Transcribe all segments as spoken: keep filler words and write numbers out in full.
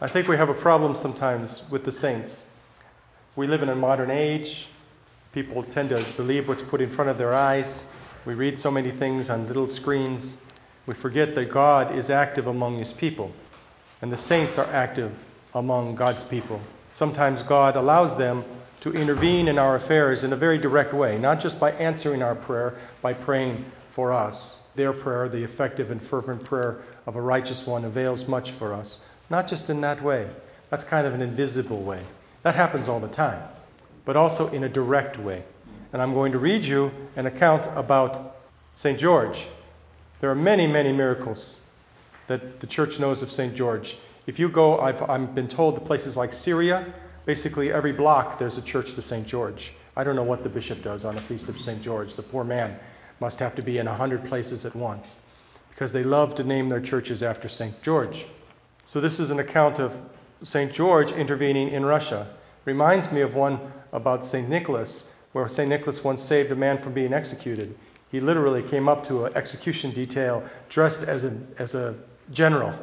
I think we have a problem sometimes with the saints. We live in a modern age. People tend to believe what's put in front of their eyes. We read so many things on little screens. We forget that God is active among his people, and the saints are active among God's people. Sometimes God allows them to intervene in our affairs in a very direct way, not just by answering our prayer, by praying for us. Their prayer, the effective and fervent prayer of a righteous one, avails much for us. Not just in that way. That's kind of an invisible way. That happens all the time, but also in a direct way. And I'm going to read you an account about Saint George. There are many, many miracles that the church knows of Saint George. If you go, I've, I've been told, to places like Syria, basically every block there's a church to Saint George. I don't know what the bishop does on the feast of Saint George. The poor man must have to be in a hundred places at once, because they love to name their churches after Saint George. So this is an account of Saint George intervening in Russia. Reminds me of one about Saint Nicholas, where Saint Nicholas once saved a man from being executed. He literally came up to an execution detail dressed as a, as a general,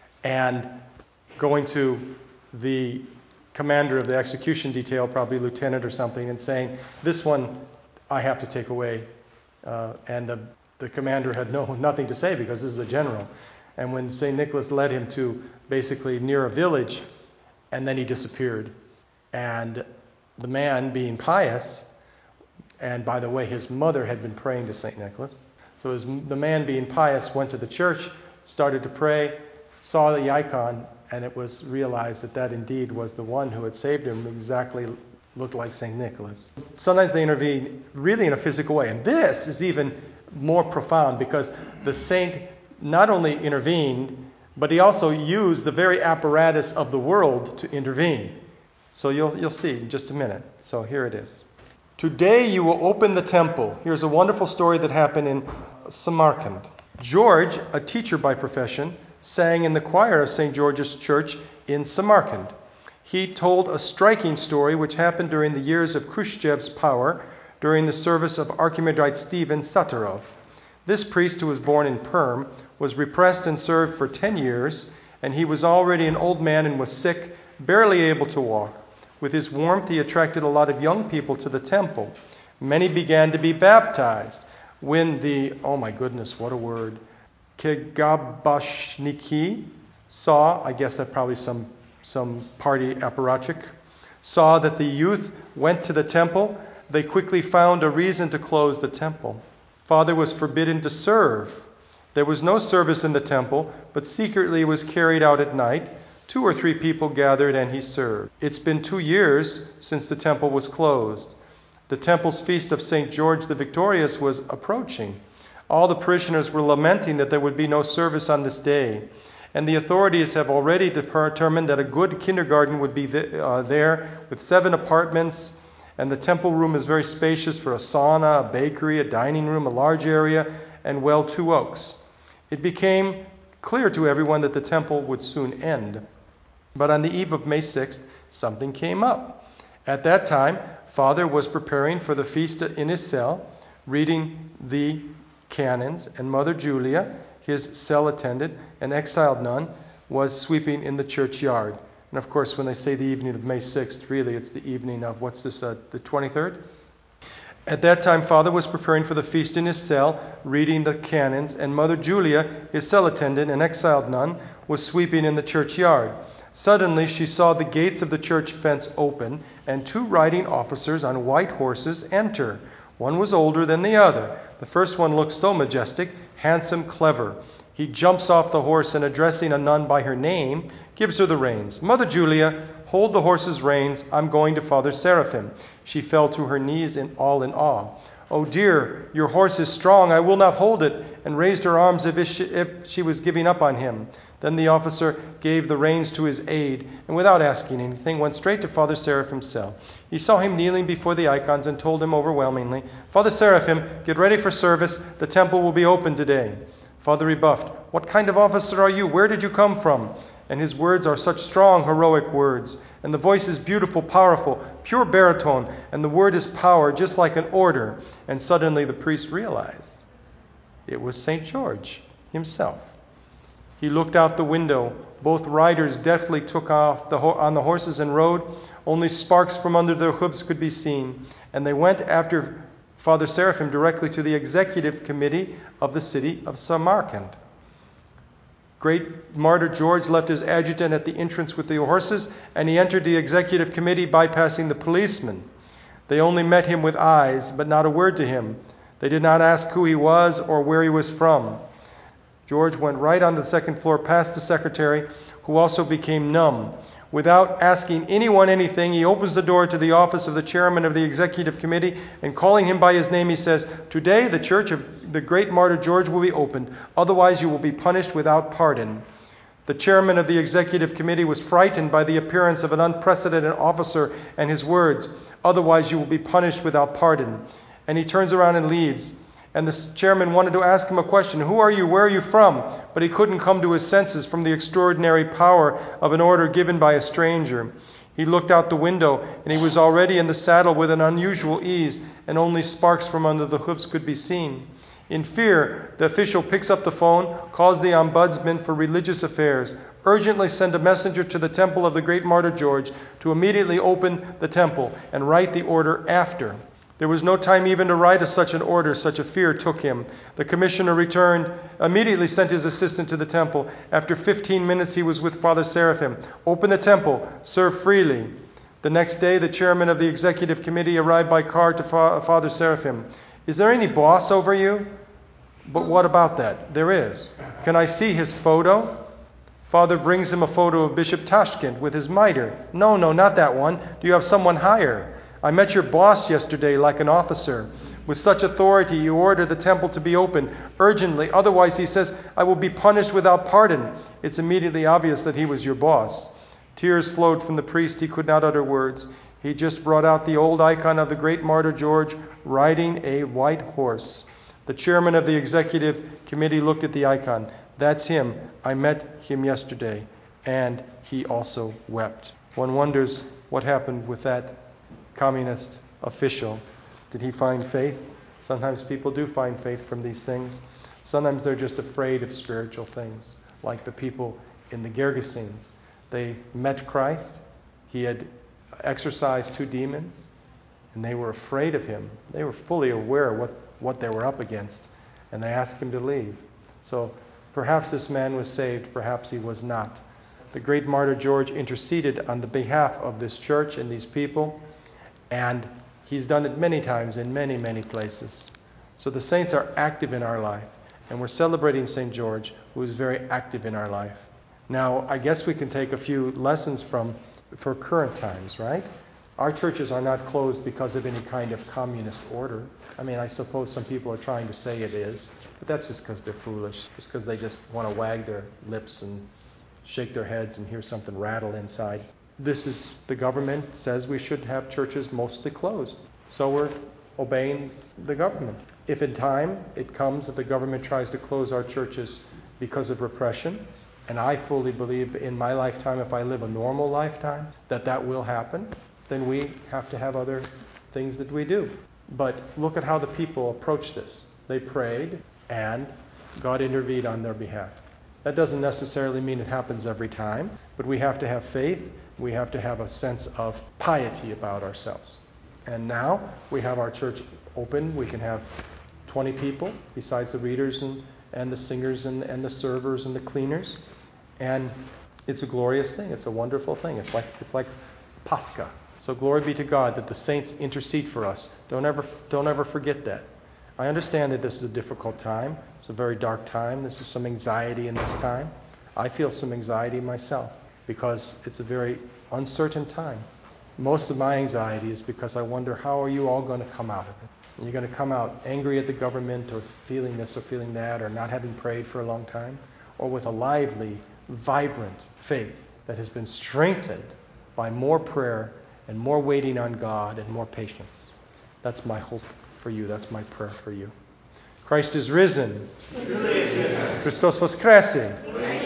and going to the commander of the execution detail, probably lieutenant or something, and saying, "This one I have to take away." Uh, and the, the commander had no nothing to say, because this is a general. And when Saint Nicholas led him to basically near a village, and then he disappeared. And the man, being pious, and by the way, his mother had been praying to Saint Nicholas. So his, the man, being pious, went to the church, started to pray, saw the icon, and it was realized that that indeed was the one who had saved him, exactly looked like Saint Nicholas. Sometimes they intervene really in a physical way. And this is even more profound, because the saint not only intervened, but he also used the very apparatus of the world to intervene. So you'll you'll see in just a minute. So here it is. Today you will open the temple. Here's a wonderful story that happened in Samarkand. George, a teacher by profession, sang in the choir of Saint George's Church in Samarkand. He told a striking story which happened during the years of Khrushchev's power, during the service of Archimandrite Stephen Satarov. This priest, who was born in Perm, was repressed and served for ten years, and he was already an old man and was sick, barely able to walk. With his warmth, he attracted a lot of young people to the temple. Many began to be baptized. When the, oh my goodness, what a word, Kegabashniki saw, I guess that probably some, some party apparatchik, saw that the youth went to the temple, they quickly found a reason to close the temple. Father was forbidden to serve. There was no service in the temple, but secretly was carried out at night. Two or three people gathered and he served. It's been two years since the temple was closed. The temple's feast of Saint George the Victorious was approaching. All the parishioners were lamenting that there would be no service on this day. And the authorities have already determined that a good kindergarten would be th- uh, there with seven apartments. And the temple room is very spacious for a sauna, a bakery, a dining room, a large area, and well, two oaks. It became clear to everyone that the temple would soon end. But on the eve of May sixth, something came up. At that time, Father was preparing for the feast in his cell, reading the canons, and Mother Julia, his cell attendant, an exiled nun, was sweeping in the churchyard. And of course, when they say the evening of May sixth, really it's the evening of, what's this, uh, the twenty-third? At that time, Father was preparing for the feast in his cell, reading the canons, and Mother Julia, his cell attendant, an exiled nun, was sweeping in the churchyard. Suddenly, she saw the gates of the church fence open, and two riding officers on white horses enter. One was older than the other. The first one looked so majestic, handsome, clever. He jumps off the horse and, addressing a nun by her name, gives her the reins. "Mother Julia, hold the horse's reins. I'm going to Father Seraphim." She fell to her knees in all in awe. "Oh dear, your horse is strong. I will not hold it," and raised her arms as if she, if she was giving up on him. Then the officer gave the reins to his aide, and without asking anything, went straight to Father Seraphim's cell. He saw him kneeling before the icons and told him overwhelmingly, "Father Seraphim, get ready for service. The temple will be open today." Father rebuffed, "What kind of officer are you? Where did you come from?" And his words are such strong, heroic words. And the voice is beautiful, powerful, pure baritone. And the word is power, just like an order. And suddenly the priest realized it was Saint George himself. He looked out the window. Both riders deftly took off the ho- on the horses and rode. Only sparks from under their hooves could be seen. And they went after Father Seraphim directly to the executive committee of the city of Samarkand. Great Martyr George left his adjutant at the entrance with the horses, and he entered the executive committee bypassing the policemen. They only met him with eyes, but not a word to him. They did not ask who he was or where he was from. George went right on the second floor past the secretary, who also became numb. Without asking anyone anything, he opens the door to the office of the chairman of the executive committee, and calling him by his name, he says, "Today the church of the great Martyr George will be opened. Otherwise you will be punished without pardon." The chairman of the executive committee was frightened by the appearance of an unprecedented officer and his words, "Otherwise you will be punished without pardon." And he turns around and leaves. And the chairman wanted to ask him a question. "Who are you? Where are you from?" But he couldn't come to his senses from the extraordinary power of an order given by a stranger. He looked out the window, and he was already in the saddle with an unusual ease, and only sparks from under the hoofs could be seen. In fear, the official picks up the phone, calls the ombudsman for religious affairs. "Urgently send a messenger to the temple of the great Martyr George to immediately open the temple and write the order after." There was no time even to write a, such an order, such a fear took him. The commissioner returned, immediately sent his assistant to the temple. After fifteen minutes he was with Father Seraphim. "Open the temple, serve freely." The next day the chairman of the executive committee arrived by car to Fa- Father Seraphim. "Is there any boss over you?" "But what about that?" "There is." "Can I see his photo?" Father brings him a photo of Bishop Tashkent with his mitre. "No, no, not that one. Do you have someone higher? I met your boss yesterday like an officer. With such authority, you order the temple to be opened urgently. Otherwise, he says, I will be punished without pardon." It's immediately obvious that he was your boss. Tears flowed from the priest. He could not utter words. He just brought out the old icon of the great Martyr George riding a white horse. The chairman of the executive committee looked at the icon. "That's him. I met him yesterday." And he also wept. One wonders what happened with that communist official. Did he find faith? Sometimes people do find faith from these things. Sometimes they're just afraid of spiritual things, like the people in the Gergesenes. They met Christ. He had exorcised two demons, and they were afraid of him. They were fully aware of what, what they were up against, and they asked him to leave. So perhaps this man was saved, perhaps he was not. The great Martyr George interceded on the behalf of this church and these people, and he's done it many times in many, many places. So the saints are active in our life, and we're celebrating Saint George, who is very active in our life. Now, I guess we can take a few lessons from for current times, right? Our churches are not closed because of any kind of communist order. I mean, I suppose some people are trying to say it is, but that's just because they're foolish. It's because they just want to wag their lips and shake their heads and hear something rattle inside. This is, the government says we should have churches mostly closed. So we're obeying the government. If in time it comes that the government tries to close our churches because of repression, and I fully believe in my lifetime, if I live a normal lifetime, that that will happen, then we have to have other things that we do. But look at how the people approached this. They prayed, and God intervened on their behalf. That doesn't necessarily mean it happens every time, but we have to have faith. We have to have a sense of piety about ourselves. And now we have our church open. We can have twenty people besides the readers and, and the singers and, and the servers and the cleaners. And it's a glorious thing. It's a wonderful thing. It's like it's like Pascha. So glory be to God that the saints intercede for us. Don't ever don't ever forget that. I understand that this is a difficult time. It's a very dark time. This is some anxiety in this time. I feel some anxiety myself because it's a very uncertain time. Most of my anxiety is because I wonder, how are you all going to come out of it? Are you going to come out angry at the government, or feeling this or feeling that, or not having prayed for a long time? Or with a lively, vibrant faith that has been strengthened by more prayer and more waiting on God and more patience? That's my hope for you. That's my prayer for you. Christ is risen. Truly is risen. Christos voskresie.